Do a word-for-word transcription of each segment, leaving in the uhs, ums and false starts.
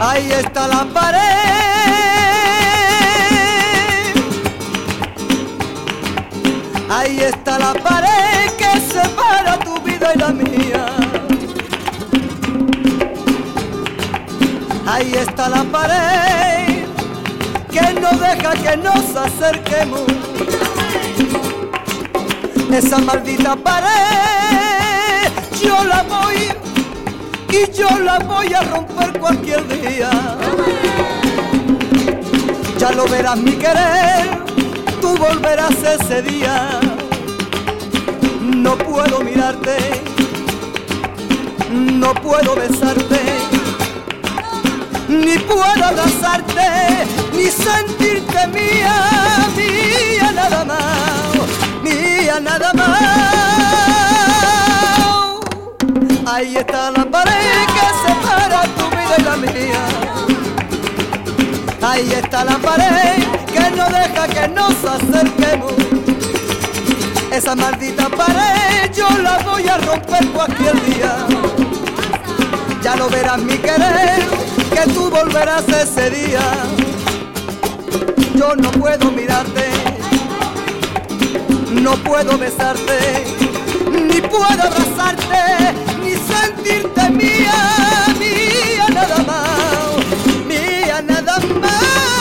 Ahí está la pared, ahí está la pared que separa tu vida y la mía. Ahí está la pared que no deja que nos acerquemos. Esa maldita pared yo la voy y yo la voy a romper cualquier día. Ya lo verás mi querer, tú volverás ese día. No puedo mirarte, no puedo besarte, ni puedo abrazarte, ni sentirte mía, mía nada más, mía nada más. Ahí está la pared que separa tu vida y la mía. Ahí está la pared que no deja que nos acerquemos. Esa maldita pared yo la voy a romper cualquier día. Ya lo verás mi querer, que tú volverás ese día. Yo no puedo mirarte, no puedo besarte, ni puedo abrazarte, ni sentirte mía, mía nada más, mía nada más.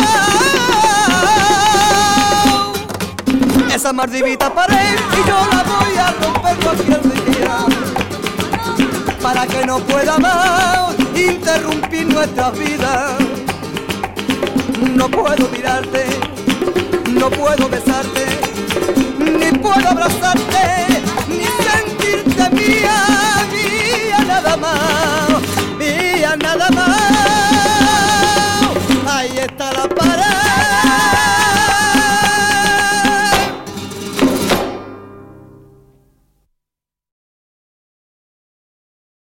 Esa maldita pared y yo la voy a romper cualquier día, para que no pueda más interrumpir nuestra vida. No puedo mirarte, no puedo besarte,